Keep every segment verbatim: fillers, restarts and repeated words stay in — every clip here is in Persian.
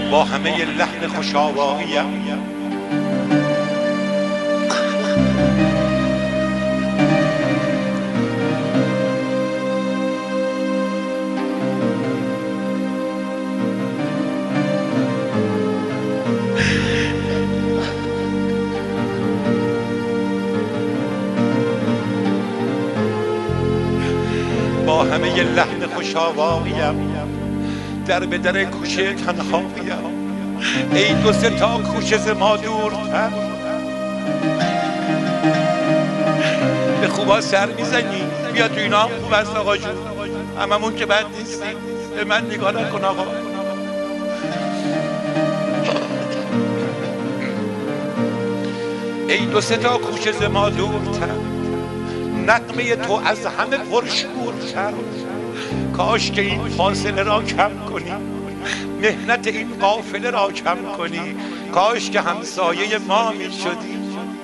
با همه لحن خوش‌آواییم با همه لحن خوش‌آواییم در به در کوچه تنهاییم. ای دو سه تا کوچه ز ما دورتر، به خوبا سر میزنی. بیا تو اینا هم خوب است آقا جون، هممون که بد نیستیم. به من نگاه نکن آقا. ای دو سه تا کوچه ز ما دورتر، نغمه تو از همه پرشورتر. کاش که این فاصله را کم کنی، مهنت این قافله را کم کنی. کاش که همسایه ما می شدی.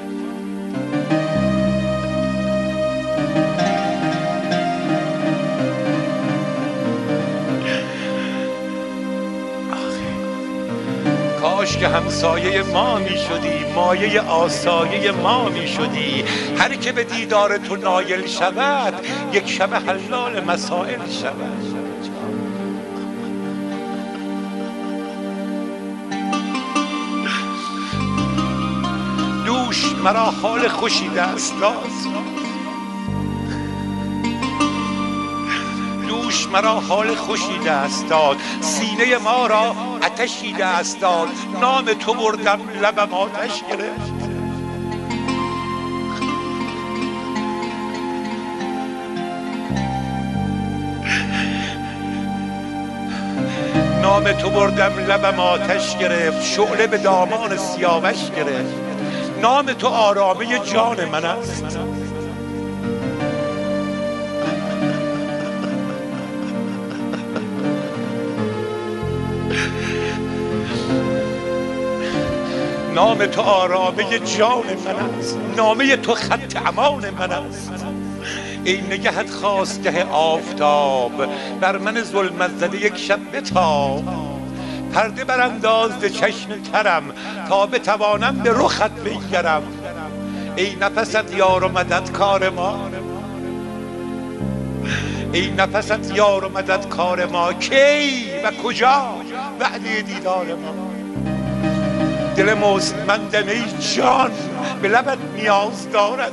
کاش که همسایه ما می شدی، مایه آسایه ما می شدی. هر که به دیدار تو نایل شود، یک شب حلال مسائل شود. دوش مرا حال خوشی دست داد، دوش مرا حال خوشی دست داد. سینه ما را آتشی دست داد. نام تو بردم لبم آتش گرفت. نام تو بردم لبم آتش گرفت. شعله به دامان سیاوش گرفت. نام تو آرامه جان من است. نام تو آرامه جان من است. نامه تو خط امان من است. ای نگهت خواستگه آفتاب، بر من ظلمت زده یک شب بتاب. پرده برانداز ز چشم ترم، تا بتوانم به رخت بنگرم. ای نفست یار و مدد کار ما، ای نفست یار و مدد کار ما. کی و کجا وعده دیدار ما؟ دل مستمندم ای جان، به لبت نیاز دارد.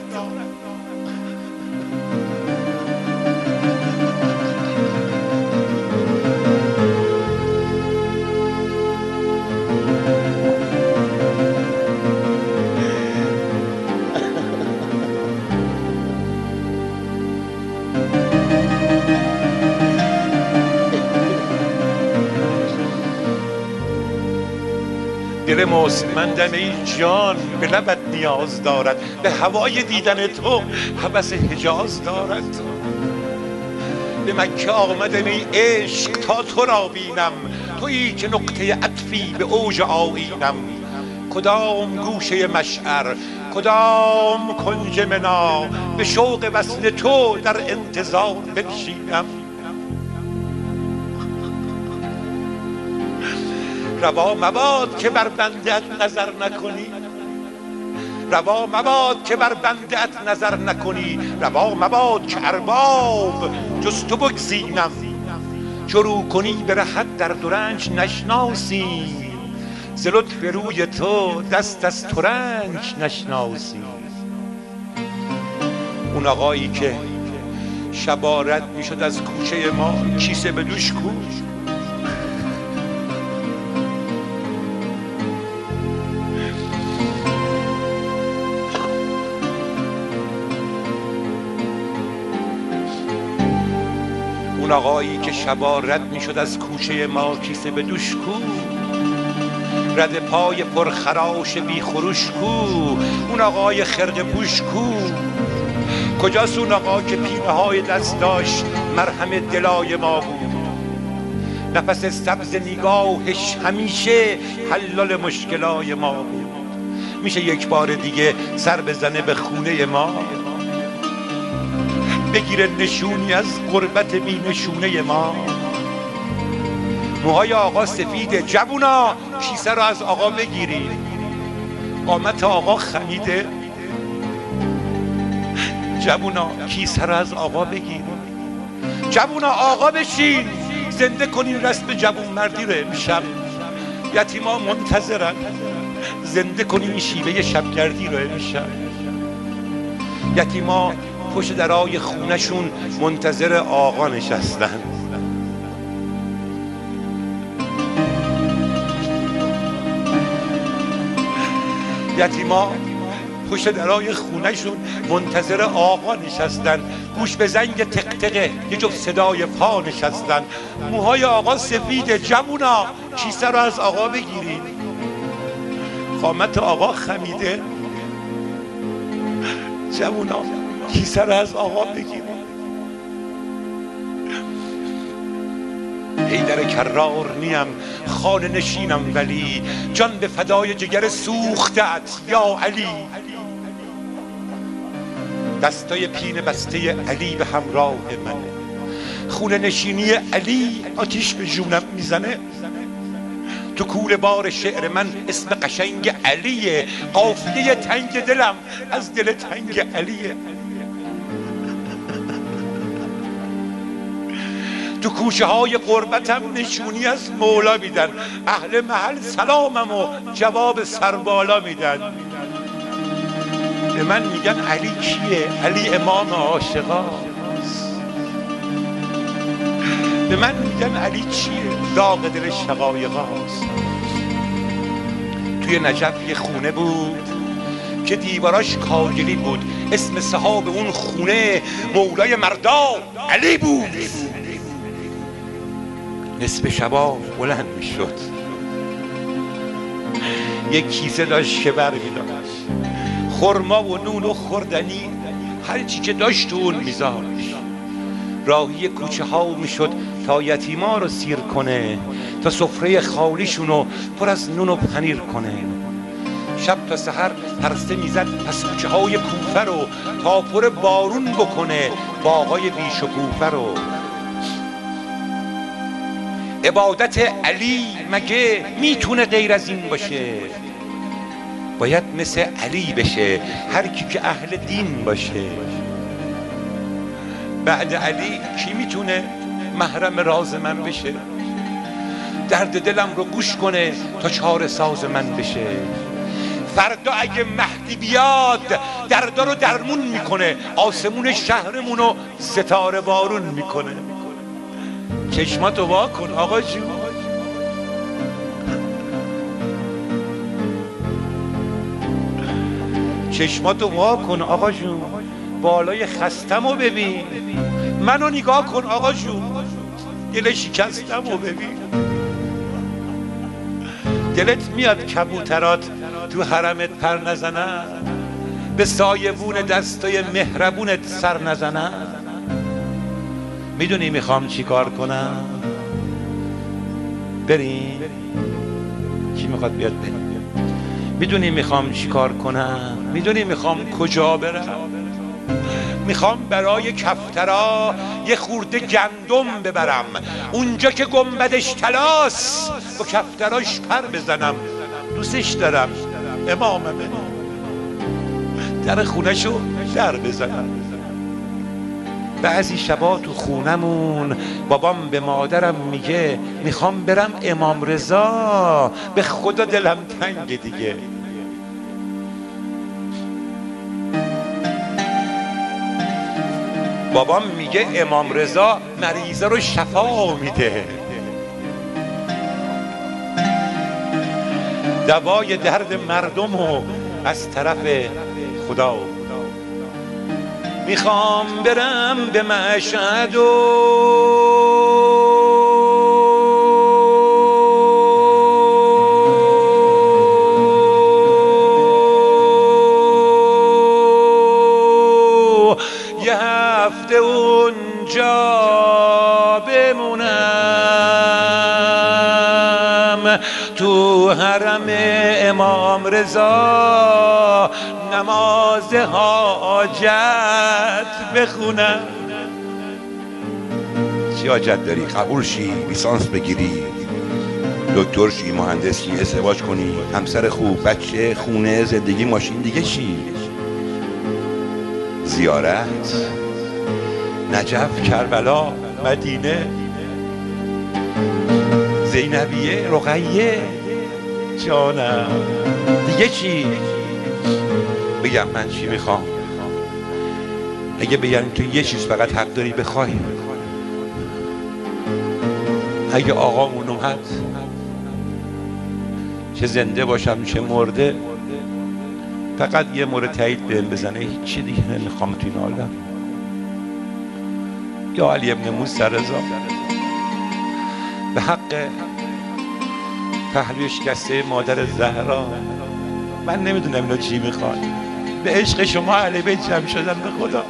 دل مستمندم ای جان، به لبت نیاز دارد. به هوای دیدن تو هوس حجاز دارد. به مکه آمدم ای عشق تا تو را بینم. تویی که نقطه عطفی به اوج آیینم. کدام گوشه مشعر، کدام کنج منا، به شوق وصل تو در انتظار بنشینم. روا مباد که بر بنده‌ات نظر نکنی، روا مباد که بر بنده‌ات نظر نکنی. روا مباد که ارباب جز تو بگزینم. چو رو کنی به رهت در دو رنج نشناسیم. ز لطف روی تو دست از ترنج نشناسیم. اون آقایی که شبا رد میشد از کوچه ما، کیسه به دوش کوش، اون آقایی که شبا رد میشد از کوچه ما، کیسه به دوش کو، رد پای پرخراش بی خروش کو. اون آقای خرقه پوش کو، کجاست اون آقا که پینه های دست داشت مرهم دلای ما بود. نفس سبز نگاهش همیشه حلال مشکلای ما بود. میشه یک بار دیگه سر بزنه به خونه ما، بگیره نشونی از غربت بی نشونه ما. موهای آقا سفیده، جوونا کیسه رو از آقا بگیرید. قامت آقا خمیده، جوونا کیسه رو از آقا بگیرید. جوونا آقا بشین، زنده کنین رسم جوون مردی رو امشب. یتیما منتظرن، زنده کنین شیوه شبگردی رو امشب. یتیما پشت درای خونشون منتظر آقا نشستن. یتیما پشت درای خونشون منتظر آقا نشستن. گوش به زنگ تقتقه یه جفت صدای پا نشستن. موهای آقا سفیده، جوونا کیسه رو از آقا بگیرید. قامت آقا خمیده، جوونا کیسه رو از آقا بگیرید. حیدر کرار نیم، خانه نشینم ولی جان به فدای جگر سوختت یا علی. دستای پین بسته علی به همراه منه، خونه نشینی علی آتیش به جونم میزنه. تو کوله بار شعر من اسم قشنگ علیه، قافیه تنگ دلم از دل تنگ علیه. تو کوچه های قربتم نشونی از مولا میدن، اهل محل سلامم و جواب سربالا میدن. به من میگن علی کیه؟ علی امام عاشقاست. به من میگن علی چیه؟ داغ دل شقایقاست. توی نجف یه خونه بود که دیواراش کاگلی بود، اسم صاحب اون خونه مولای مردا علی بود. نصف شبا بلند میشد، یک کیسه داشت که بر میداشت، خرما و نون و خوردنی هر چی که داشت تو اون میذاشت. راهی کوچه ها میشد تا یتیما رو سیر کنه، تا سفره خالیشون رو پر از نون و پنیر کنه. شب تا سحر پرسته میزد پس کوچه های کوفه رو تا پر بارون بکنه باغای بیش و کوفه رو. عبادت علی مگه میتونه غیر از این باشه؟ باید مثل علی بشه هر کی که اهل دین باشه. بعد علی کی میتونه محرم راز من بشه؟ درد دلم رو گوش کنه تا چاره ساز من بشه. فردا اگه مهدی بیاد دردا رو درمون میکنه، آسمون شهرمون رو ستاره بارون میکنه. چشماتو وا کن آقا جون، چشماتو وا کن آقا جون، بالای خستمو ببین، منو نگاه کن آقا جون، دل شکستمو ببین. دلت میاد کبوترات تو حرمت پر نزنن، به سایبون دستای مهربونت سر نزنن؟ میدونی میخوام چی کار کنم؟ بریم؟ کی میخواد بیاد بریم؟ میدونی میخوام چی کار کنم؟ میدونی میخوام کجا برم؟ میخوام برای کفترا یه خورده گندم ببرم، اونجا که گنبدش طلاست با کفتراش پر بزنم. دوستش دارم، اماممه، در خونشو در بزنم. بعضی شبا تو خونمون بابام به مادرم میگه میخوام برم امام رضا، به خدا دلم تنگ دیگه. بابام میگه امام رضا مریضا رو شفا میده، دوای درد مردم و از طرف خدا. میخوام برم به مشهد و یه هفته اونجا بمونم، تو حرم امام رضا نماز حاجت بخونم. چی حاجت داری؟ قبول شی، لیسانس بگیری، دکتر شی، مهندس شی، ازدواج کنی، همسر خوب، بچه، خونه، زندگی، ماشین، دیگه چی؟ زیارت، نجف، کربلا، مدینه، زینبیه، رقیه، جانم، دیگه چی؟ بگم من چی میخوام؟ اگه بگم تو یه چیز فقط حق داری بخوای، اگه آقامون اومد، چه زنده باشم چه مرده، فقط یه مورد تایید بهم بزنه، هیچ چی دیگه نمیخوام تو این عالم. یا علی ابن موسی رضا، به حق پهلوی شکسته مادر زهرا، من نمیدونم اینا چی میخوان، به عشق شما اهل بیت جمع شدن به خدا.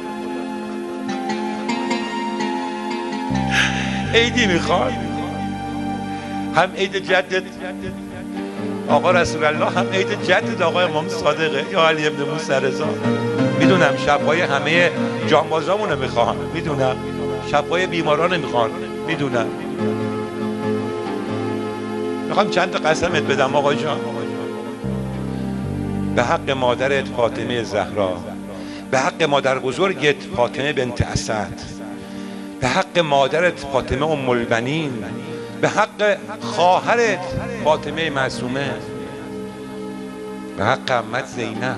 عیدی میخوان، هم عید جدت آقا رسول الله، هم عید جدت آقا امام صادقه یا علی ابن موسی رضا. میدونم شبهای همه جانبازامونو میخوان، میدونم شبهای بیماران میخوان، میدونم. میخوام چند تا قسمت بدم آقا جان، به حق مادرت فاطمه زهرا، به حق مادر بزرگت فاطمه بنت اسد، به حق مادرت فاطمه ام البنین، به حق خواهرت فاطمه معصومه، به حق عمت زینب،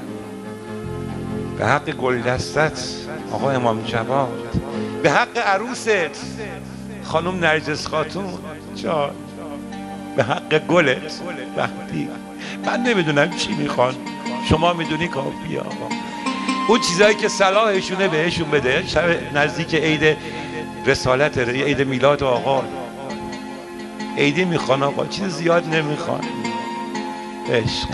به حق گلدستت آقا امام جواد، به حق عروست خانم نرجس خاتون جان، به حق گلت مهدی. من نمیدونم چی میخوان، شما میدونی کافیه آقا. اون چیزایی که صلاحشونه بهشون بده. شب نزدیک عید رسالت، عید میلاد آقا، عیدی میخوان آقا، چیز زیاد نمیخوان. عشق.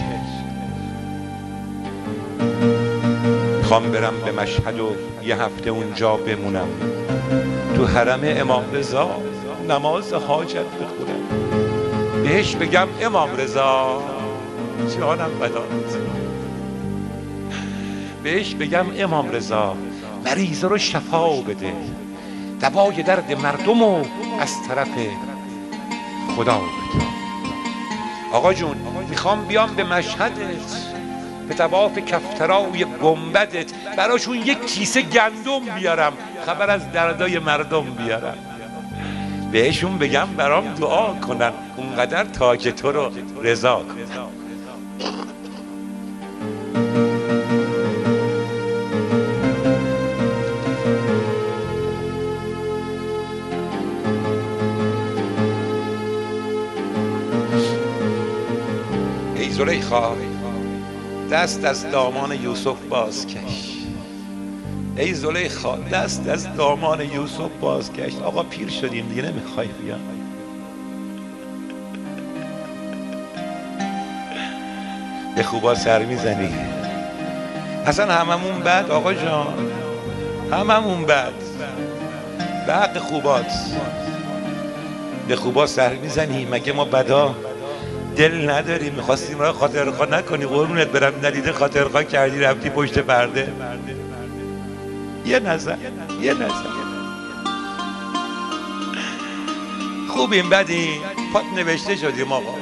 میخوام برم به مشهد و یه هفته اونجا بمونم، تو حرم امام رضا نماز حاجت بخونم، بهش بگم امام رضا جانم بدانت، بهش بگم امام رضا مریضا رو شفا بده، دوای درد مردم رو از طرف خدا بده. آقا جون میخوام بیام به مشهدت، به طواف کفترای گنبدت براشون یک کیسه گندم بیارم، خبر از دردای مردم بیارم، بهشون بگم برام دعا کنن اونقدر تا که تو رو رضا کنن. ای زلیخا دست از دامان یوسف بازکش، ای زلیخا دست از دامان یوسف بازکش. آقا پیر شدیم دیگه، نمیخوای بیا؟ به خوبا سر میزنی، اصلا هممون بد آقا جان، هممون بد، به حق خوبات به خوبا سر میزنی. مگه ما بدا دل نداریم؟ میخواستیم را خاطرخواه نکنی، قربونت برم، ندیده خاطرخواه کردی رفتی پشت پرده. یه نظر یه نظر خوبیم بدیم، پات نوشته شدیم آقا،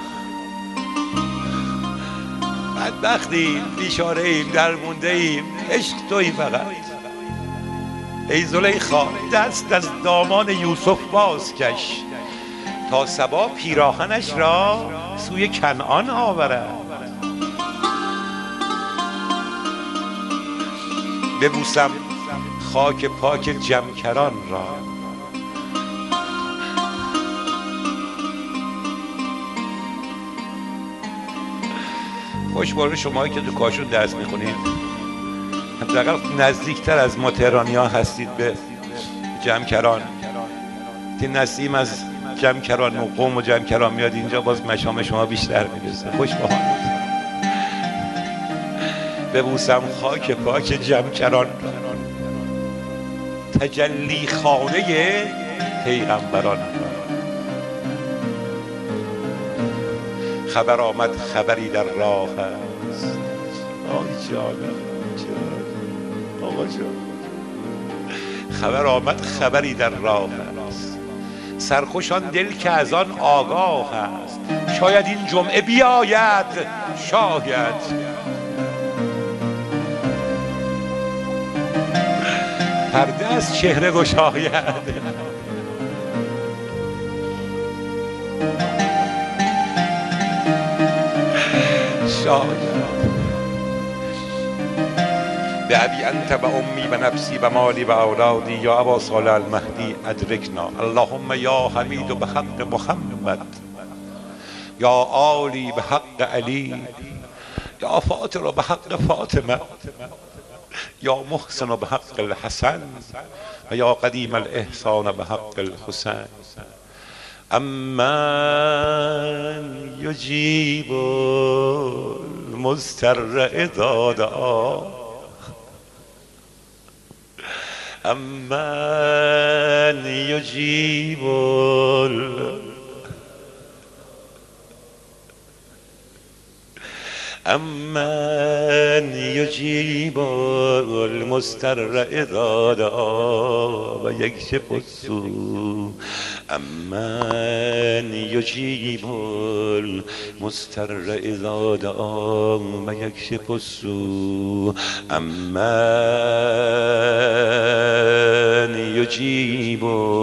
بدبختیم، بیچاره ایم، درمونده ایم، عشق تویی فقط. ای زلیخا دست از دامان یوسف بازکش، تا صبا پیراهنش را سوی کنعان آورد. ببوسم خاک پاک جمکران را، خوشباره شمایی که تو کاشون درس میخونید، حداقل نزدیکتر از ما تهرانی ها هستید به جمکران. که نسیم از جمکران و قوم و جمکران میاد اینجا، باز مشام شما بیشتر میرسه. خوش با هم ببوسم خاک پاک جمکران را، تجلی خانه پیغمبران را. خبر آمد خبری در راه است، آی جانم جانم آقا جان، خبر آمد خبری در راه است، سرخوشان دل که از آن آگاه است. شاید این جمعه بیاید، شاید پرده از چهره گشاید. شاید به ابی انت و امی و نفسی و مالی و اولادی یا ابا صالح المهدی ادرکنا. اللهم یا حمید به حق محمد، یا آلی به حق علی، یا فاطر به حق فاطمه، یا محسن به حق الحسن و یا قدیم الاحسان به حق الحسین. امن یجیب المضطر اذا دعا، امن یجیب امن یجیب المضطر اذا دعا و یکشف السوء، امن یجیب المضطر اذا دعا و یکشف السوء، امن یجیب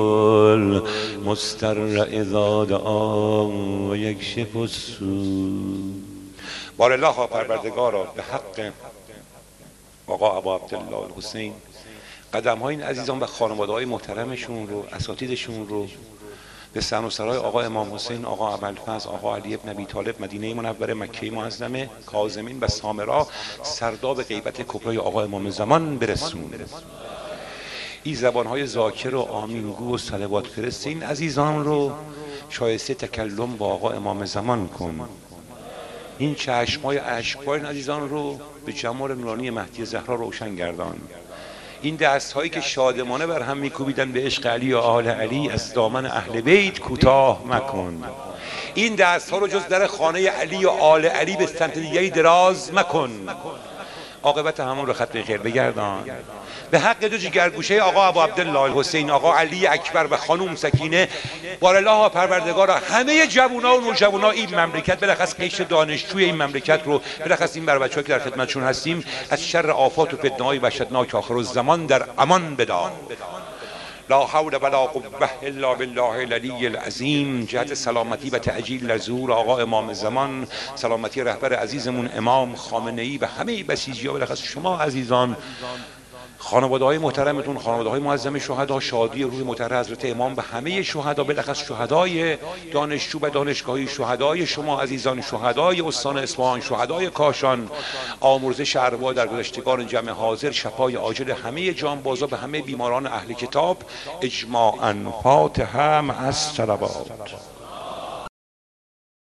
المضطر اذا دعا و یکشف السوء. بار الله پروردگارا به حق آقا ابا عبدالله الحسین قدم های این عزیزان و خانواده های محترمشون رو، اساتیدشون رو به سن و سرای آقا امام حسین، آقا ابوالفضل، آقا علی ابن ابی طالب، مدینه منوره، مکه معظمه، کاظمین و سامرا، سرداب غیبت کبرای آقا امام زمان برسون. این زبانهای ذاکر و آمینگو و صلوات فرست این عزیزان رو شایسته تکلم با آقا امام زمان کن. این چشمای اشکبار این عزیزان رو به جمال نورانی مهدی زهرا روشن گردان. این دستهایی که شادمانه بر هم میکوبیدن به عشق علی و آل علی از دامن اهل بیت کوتاه مکن. این دستها رو جز در خانه علی و آل علی به سمت دیگری دراز مکن. عاقبت همون رو خط خیر بگردان. به حق دو جگرگوشه آقا ابو عبدالله الحسین، آقا علی اکبر و خانوم سکینه، بار الله پروردگارا همه جوونا و نوجوانا این مملکت، بلخص قشر دانشجوی این مملکت رو، بلخص این بر بچه‌ها که در خدمتشون هستیم، از شر آفات و فتنه‌های وحشتناک آخر الزمان در امان بدار. لا حول ولا قوة الا بالله العلی العظیم. جهت سلامتی و تعجیل ظهور آقا امام زمان، سلامتی رهبر عزیزمون امام خامنه‌ای و همه بسیجی‌ها، بلخص شما عزیزان، خانواده های محترمتون، خانواده های معظم شهدا، شادی روح مطهر حضرت امام و همه شهدا، بلخص شهدای دانشجو و دانشگاهی، شهدای شما عزیزان، شهدای استان اصفهان، شهدای کاشان، آمرزش ارواح در گذشتگان جمع حاضر، شفای عاجل همه جانبازا به همه بیماران اهل کتاب، اجماعاً. فاتحه مع الصلوات.